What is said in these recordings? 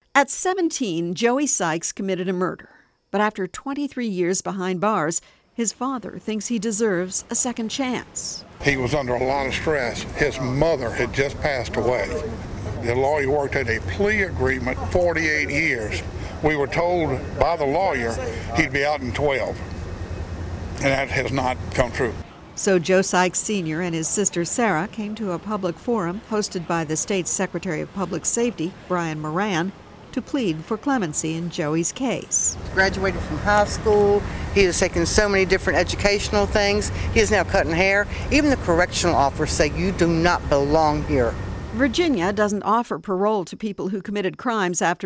At 17, Joey Sykes committed a murder. But after 23 years behind bars, his father thinks he deserves a second chance. He was under a lot of stress. His mother had just passed away. The lawyer worked at a plea agreement 48 years. We were told by the lawyer he'd be out in 12. And that has not come true. So Joe Sykes Sr. and his sister Sarah came to a public forum hosted by the state's Secretary of Public Safety, Brian Moran, to plead for clemency in Joey's case. Graduated from high school. He has taken so many different educational things. He is now cutting hair. Even the correctional officers say you do not belong here. Virginia doesn't offer parole to people who committed crimes after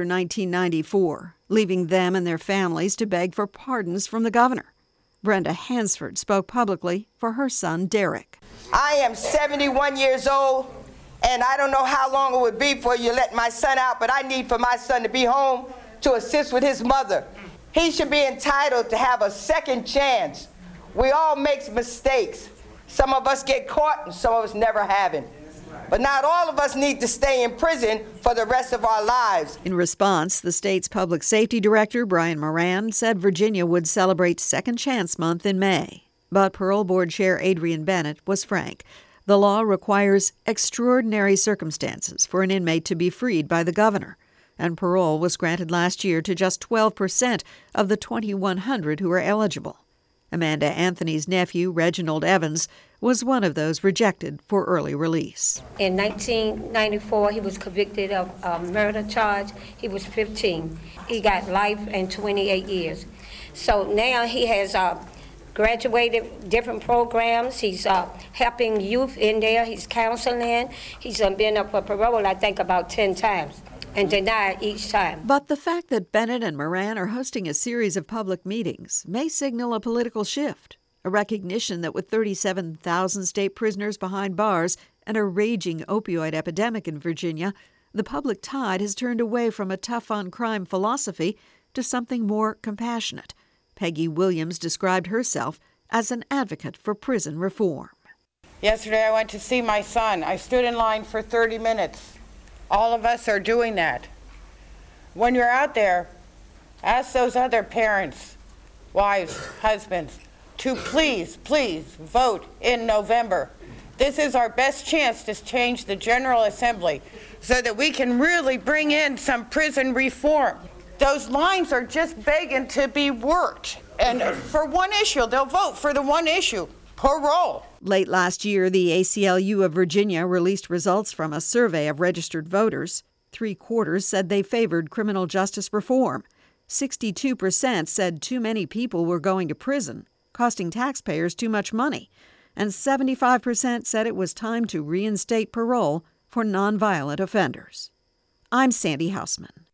1994, leaving them and their families to beg for pardons from the governor. Brenda Hansford spoke publicly for her son, Derek. I am 71 years old, and I don't know how long it would be before you let my son out, but I need for my son to be home to assist with his mother. He should be entitled to have a second chance. We all make mistakes. Some of us get caught, and some of us never haven't. But not all of us need to stay in prison for the rest of our lives. In response, the state's public safety director, Brian Moran, said Virginia would celebrate Second Chance Month in May. But Parole Board Chair Adrian Bennett was frank. The law requires extraordinary circumstances for an inmate to be freed by the governor, and parole was granted last year to just 12% of the 2,100 who are eligible. Amanda Anthony's nephew, Reginald Evans, was one of those rejected for early release. In 1994, he was convicted of a murder charge. He was 15. He got life and 28 years. So now he has graduated different programs. He's helping youth in there. He's counseling. He's been up for parole, I think, about 10 times. And denied each time. But the fact that Bennett and Moran are hosting a series of public meetings may signal a political shift, a recognition that with 37,000 state prisoners behind bars and a raging opioid epidemic in Virginia, the public tide has turned away from a tough-on-crime philosophy to something more compassionate. Peggy Williams described herself as an advocate for prison reform. Yesterday I went to see my son. I stood in line for 30 minutes. All of us are doing that. When you're out there, ask those other parents, wives, husbands, to please vote in November. This is our best chance to change the General Assembly so that we can really bring in some prison reform. Those lines are just begging to be worked. And for one issue, they'll vote for the one issue. Parole. Late last year, the ACLU of Virginia released results from a survey of registered voters. 3/4 said they favored criminal justice reform. 62% said too many people were going to prison, costing taxpayers too much money. And 75% said it was time to reinstate parole for nonviolent offenders. I'm Sandy Hausman.